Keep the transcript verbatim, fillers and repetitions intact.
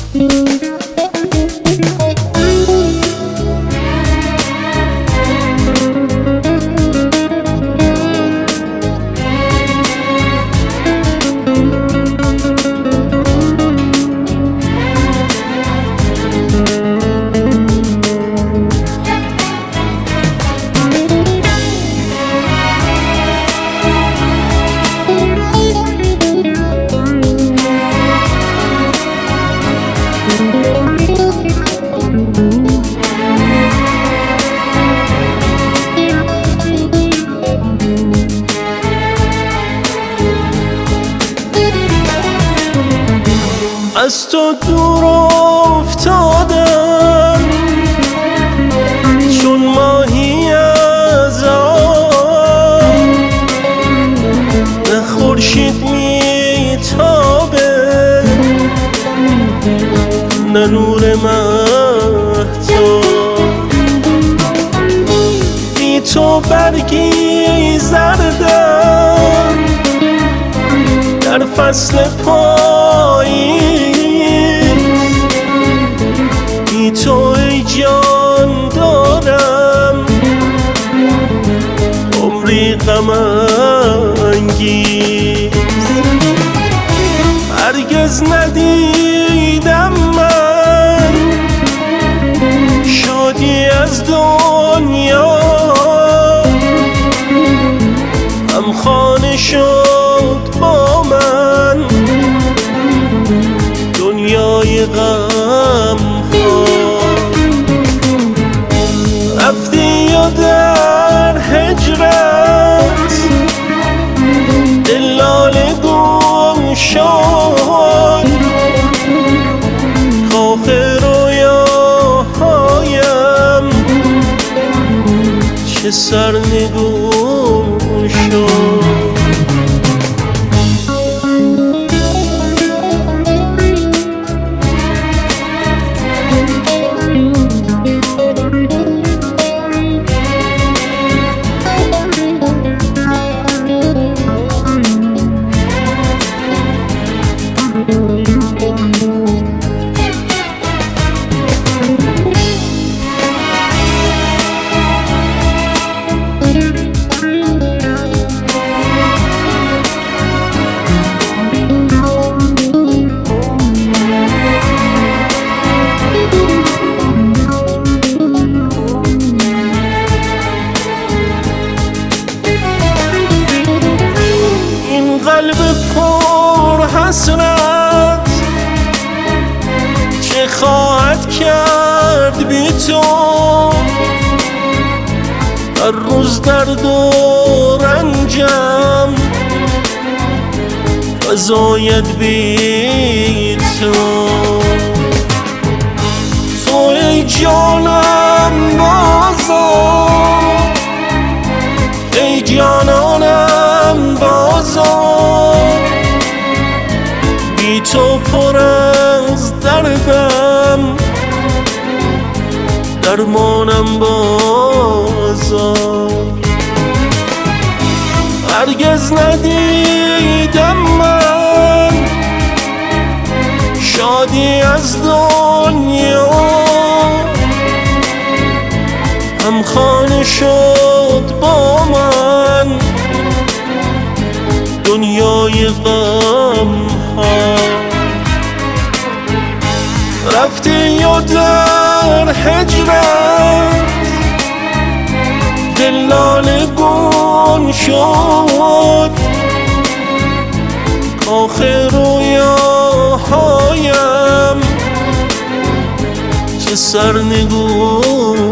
از تو دور افتادم چون ماهی از آب، نه خورشید میتابه نه نور مهتاب. بی تو برگی زردم در فصل پاییز، بی تو ای جان دارم عمری غم انگیز. هرگز ندیدم من شادی از دنیا، همخانه شد با من دنیای غم ها. رفتی و در هجرت دل لاله گم شد، کاخ رویاهایم چه سرنگون شد. قلب پر حسرت چه خواهد کرد بی تو؟ هر روز درد و رنجم فزاید بی تو. تو ای جانم بازم، ای جانانم بازم، بی تو پر از دردم درمانم بازم. هرگز ندیدم من شادی از دنیا، همخانه شد با من دنیای غم ها. رفتی و در هجرت دل لاله گم شد، کاخ رویاهایم چه سرنگون